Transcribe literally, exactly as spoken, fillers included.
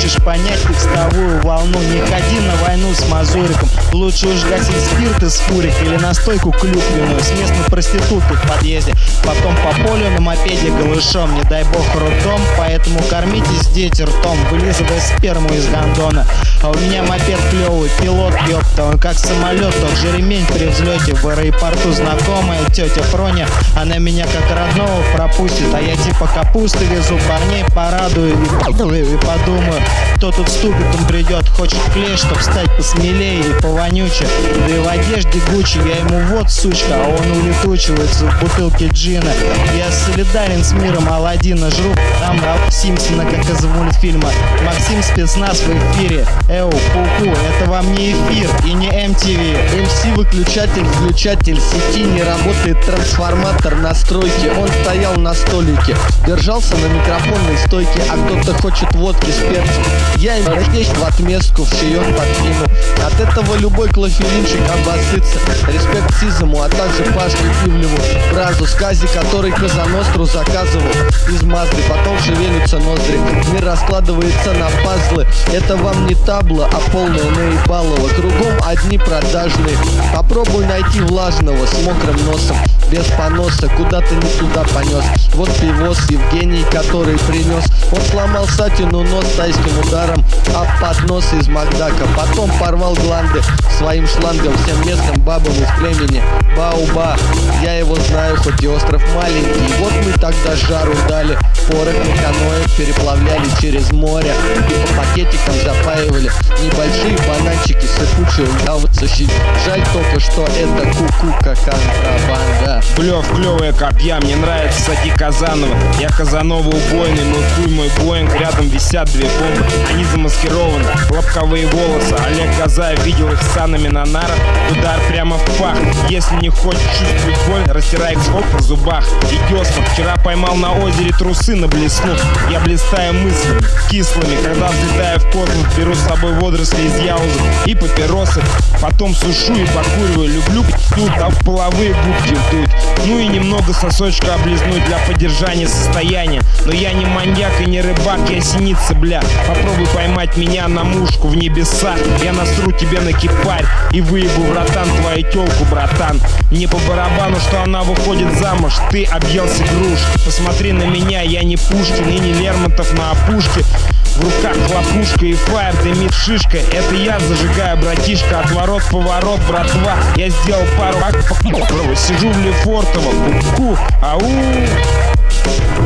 хочешь понять текстовую волну, не ходи на войну с мазуриком. Лучше уж гасить спирт из фурик или настойку клюквенную с местной проституткой в подъезде. Потом по полю на мопеде голышом, не дай бог роддом, поэтому кормитесь, дети, ртом, вылизывая сперму из гондона. А у меня мопед клевый, пилот, ёпта, он как самолет, тот же ремень при взлете. В аэропорту знакомая тетя Фроня, она меня как родного пропустит, а я типа капусты везу, парней порадую и, и подумаю, кто тут ступит, он придет, хочет клей, чтоб стать посмелее и повонюче. Да и в одежде Гуччи, я ему вот сучка, а он улетучивается в бутылке джина. Я солидарен с миром Аладдина, жру там Симпсона, как из мультфильма. Максим спецназ в эфире. Эу, ку-ку, это вам не эфир и не эм ти ви. эм си выключатель, включатель сети, не работает трансформатор настройки. Он стоял на столике, держался на микрофонной стойке, а кто-то хочет водки с перцем. Я ему здесь в отместку в чаек подкину. От этого любой клофелинчик обоссытся. Респект Сизому, а также Пашке Ивлеву, бразу скази, который Казаностру заказывал из Мазды. Потом шевелятся ноздри, мир раскладывается на пазлы. Это вам не табло, а полное наебалово. Кругом одни продажные. Попробуй найти влажного с мокрым носом, без поноса, куда-то не туда понес. Вот пивос Евгений, который принес. Он сломал Сатину нос тайским ударом об поднос из Макдака. Потом порвал гланды своим шлангом всем местным бабам из племени Бауба. Я его знаю, хоть и остров маленький. Вот мы тогда жару дали, порох на каноэ переплавляли через море и по пакетикам запаивали небольшие бананчики сыпучие лавцы. Жаль только, что это кукука контрабанда. Блев, клевая копья, мне нравится Сати Казанова. Я Казанова убойный, мой хуй, мой боинг. Рядом висят две бомбы, они замаскированы. Лобковые волосы, Олег Газаев видел их санами на нарах. Удар прямо в пах. Если не хочешь чувствовать боль, растирай ксхоп в зубах. И десна. Вчера поймал на озере трусы на блесну. Я блистаю мыслями кислыми, когда взлетаю в космос, беру с собой водоросли из яузы и папиросы. Потом сушу и покуриваю. Люблю тут, а в половые губки вдуть. Ну и немного сосочка облизнуть для поддержания состояния. Но я не маньяк и не рыбак, я синица, бля. Попробуй поймать меня на мушку в небесах. Я насру тебе на кипарь и выебу в ротан твою тёлку, братан. Мне по барабану, что она выходит замуж, ты объелся груш. Посмотри на меня, я не Пушкин и не Лермонтов на опушке. В руках хлопушка и фаер дымит шишка. Это я зажигаю, братишка, отворот, поворот, братва. Я сделал пару аков, сижу в Лефортово, ку-ку, ау.